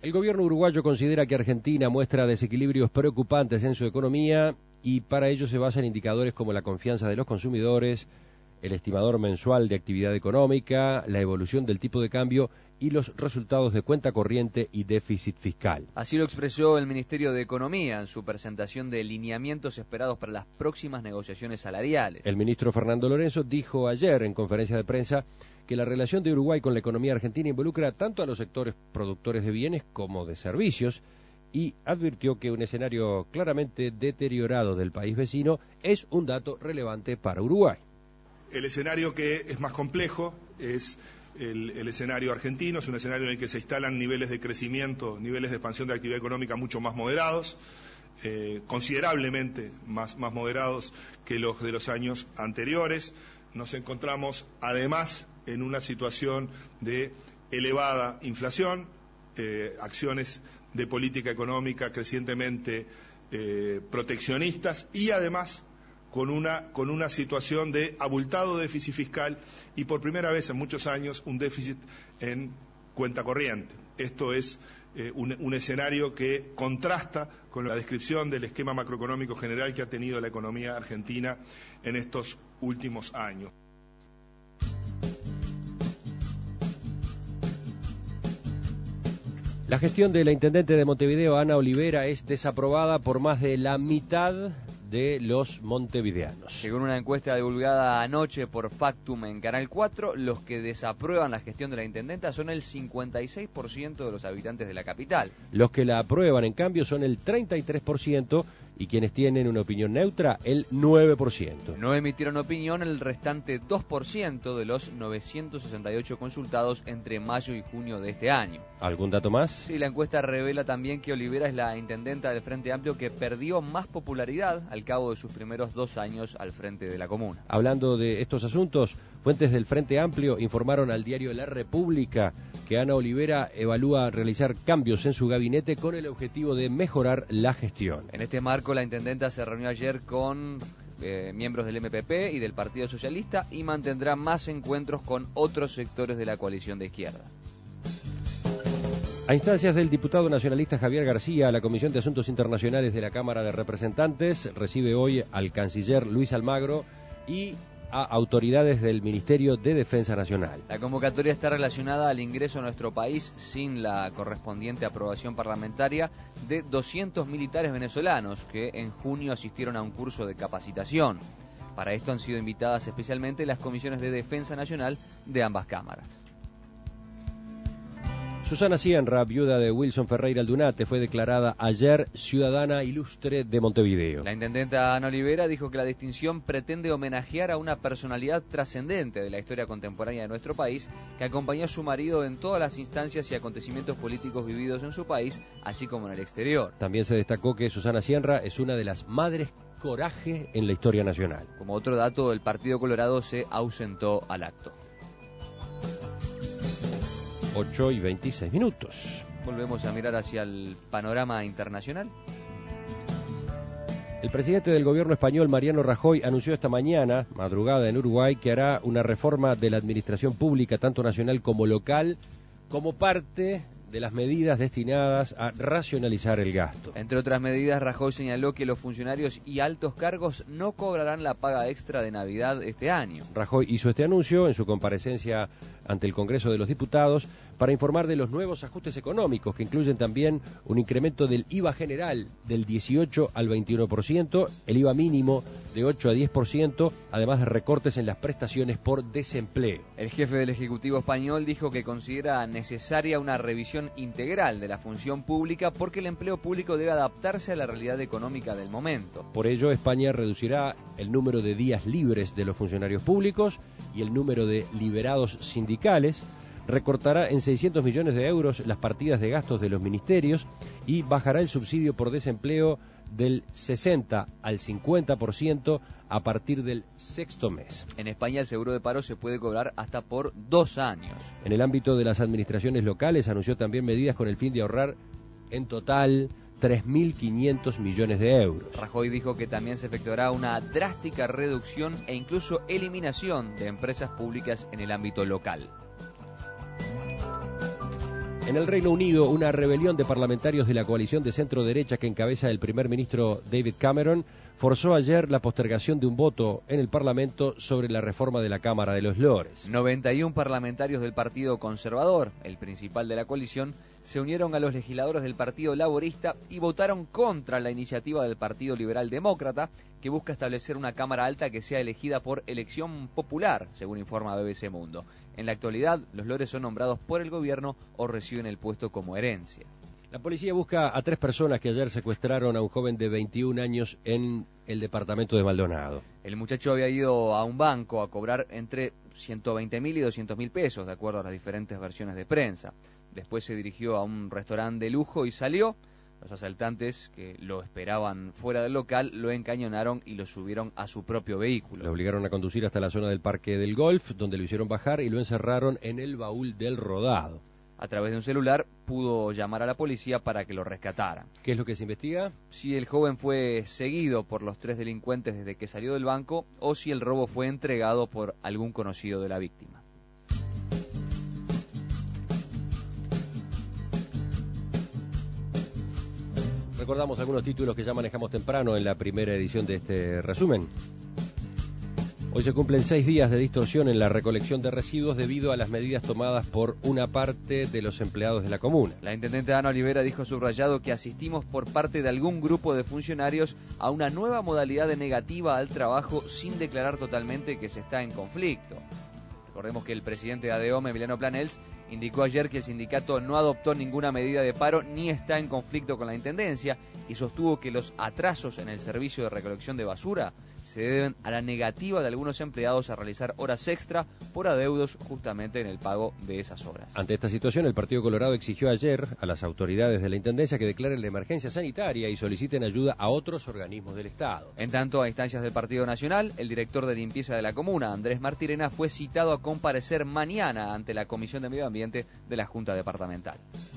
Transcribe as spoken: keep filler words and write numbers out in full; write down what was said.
El gobierno uruguayo considera que Argentina muestra desequilibrios preocupantes en su economía y para ello se basa en indicadores como la confianza de los consumidores, el estimador mensual de actividad económica, la evolución del tipo de cambio y los resultados de cuenta corriente y déficit fiscal. Así lo expresó el Ministerio de Economía en su presentación de lineamientos esperados para las próximas negociaciones salariales. El ministro Fernando Lorenzo dijo ayer en conferencia de prensa que la relación de Uruguay con la economía argentina involucra tanto a los sectores productores de bienes como de servicios y advirtió que un escenario claramente deteriorado del país vecino es un dato relevante para Uruguay. El escenario que es más complejo es el, el escenario argentino, es un escenario en el que se instalan niveles de crecimiento, niveles de expansión de actividad económica mucho más moderados, eh, considerablemente más, más moderados que los de los años anteriores. Nos encontramos además en una situación de elevada inflación, eh, acciones de política económica crecientemente eh, proteccionistas y además con una, con una situación de abultado déficit fiscal y por primera vez en muchos años un déficit en cuenta corriente. Esto es eh, un, un escenario que contrasta con la descripción del esquema macroeconómico general que ha tenido la economía argentina en estos últimos años. La gestión de la intendente de Montevideo, Ana Olivera, es desaprobada por más de la mitad de los montevideanos. Según una encuesta divulgada anoche por Factum en Canal cuatro, los que desaprueban la gestión de la intendenta son el cincuenta y seis por ciento de los habitantes de la capital. Los que la aprueban, en cambio, son el treinta y tres por ciento y quienes tienen una opinión neutra, el nueve por ciento. No emitieron opinión el restante dos por ciento de los novecientos sesenta y ocho consultados entre mayo y junio de este año. ¿Algún dato más? Sí, la encuesta revela también que Olivera es la intendenta del Frente Amplio que perdió más popularidad al cabo de sus primeros dos años al frente de la comuna. Hablando de estos asuntos, fuentes del Frente Amplio informaron al diario La República que Ana Olivera evalúa realizar cambios en su gabinete con el objetivo de mejorar la gestión. En este marco, la intendenta se reunió ayer con eh, miembros del M P P y del Partido Socialista y mantendrá más encuentros con otros sectores de la coalición de izquierda. A instancias del diputado nacionalista Javier García, la Comisión de Asuntos Internacionales de la Cámara de Representantes recibe hoy al canciller Luis Almagro y a autoridades del Ministerio de Defensa Nacional. La convocatoria está relacionada al ingreso a nuestro país sin la correspondiente aprobación parlamentaria de doscientos militares venezolanos que en junio asistieron a un curso de capacitación. Para esto han sido invitadas especialmente las comisiones de Defensa Nacional de ambas cámaras. Susana Cienra, viuda de Wilson Ferreira Aldunate, fue declarada ayer ciudadana ilustre de Montevideo. La intendenta Ana Olivera dijo que la distinción pretende homenajear a una personalidad trascendente de la historia contemporánea de nuestro país, que acompañó a su marido en todas las instancias y acontecimientos políticos vividos en su país, así como en el exterior. También se destacó que Susana Cienra es una de las madres coraje en la historia nacional. Como otro dato, el Partido Colorado se ausentó al acto. ocho y veintiséis minutos. Volvemos a mirar hacia el panorama internacional. El presidente del gobierno español, Mariano Rajoy, anunció esta mañana, madrugada en Uruguay, que hará una reforma de la administración pública, tanto nacional como local, como parte de las medidas destinadas a racionalizar el gasto. Entre otras medidas, Rajoy señaló que los funcionarios y altos cargos no cobrarán la paga extra de Navidad este año. Rajoy hizo este anuncio en su comparecencia ante el Congreso de los Diputados para informar de los nuevos ajustes económicos que incluyen también un incremento del I V A general del dieciocho al veintiuno por ciento, el I V A mínimo de ocho a diez por ciento, además de recortes en las prestaciones por desempleo. El jefe del Ejecutivo español dijo que considera necesaria una revisión integral de la función pública porque el empleo público debe adaptarse a la realidad económica del momento. Por ello, España reducirá el número de días libres de los funcionarios públicos y el número de liberados sindicales, recortará en seiscientos millones de euros las partidas de gastos de los ministerios y bajará el subsidio por desempleo del sesenta al cincuenta por ciento a partir del sexto mes. En España el seguro de paro se puede cobrar hasta por dos años. En el ámbito de las administraciones locales anunció también medidas con el fin de ahorrar en total tres mil quinientos millones de euros. Rajoy dijo que también se efectuará una drástica reducción e incluso eliminación de empresas públicas en el ámbito local. En el Reino Unido, una rebelión de parlamentarios de la coalición de centro-derecha que encabeza el primer ministro David Cameron forzó ayer la postergación de un voto en el Parlamento sobre la reforma de la Cámara de los Lores. noventa y uno parlamentarios del Partido Conservador, el principal de la coalición, se unieron a los legisladores del Partido Laborista y votaron contra la iniciativa del Partido Liberal Demócrata, que busca establecer una Cámara Alta que sea elegida por elección popular, según informa B B C Mundo. En la actualidad, los Lores son nombrados por el gobierno o reciben el puesto como herencia. La policía busca a tres personas que ayer secuestraron a un joven de veintiún años en el departamento de Maldonado. El muchacho había ido a un banco a cobrar entre ciento veinte mil y doscientos mil pesos, de acuerdo a las diferentes versiones de prensa. Después se dirigió a un restaurante de lujo y salió. Los asaltantes, que lo esperaban fuera del local, lo encañonaron y lo subieron a su propio vehículo. Lo obligaron a conducir hasta la zona del Parque del Golf, donde lo hicieron bajar y lo encerraron en el baúl del rodado. A través de un celular pudo llamar a la policía para que lo rescataran. ¿Qué es lo que se investiga? Si el joven fue seguido por los tres delincuentes desde que salió del banco o si el robo fue entregado por algún conocido de la víctima. Recordamos algunos títulos que ya manejamos temprano en la primera edición de este resumen. Hoy se cumplen seis días de distorsión en la recolección de residuos debido a las medidas tomadas por una parte de los empleados de la comuna. La intendente Ana Olivera dijo subrayado que asistimos por parte de algún grupo de funcionarios a una nueva modalidad de negativa al trabajo sin declarar totalmente que se está en conflicto. Recordemos que el presidente de ADEOM, Emiliano Planels, indicó ayer que el sindicato no adoptó ninguna medida de paro ni está en conflicto con la intendencia y sostuvo que los atrasos en el servicio de recolección de basura se deben a la negativa de algunos empleados a realizar horas extra por adeudos justamente en el pago de esas horas. Ante esta situación, el Partido Colorado exigió ayer a las autoridades de la intendencia que declaren la emergencia sanitaria y soliciten ayuda a otros organismos del Estado. En tanto, a instancias del Partido Nacional, el director de limpieza de la comuna, Andrés Martirena, fue citado a comparecer mañana ante la Comisión de Medio Ambiente de la Junta Departamental.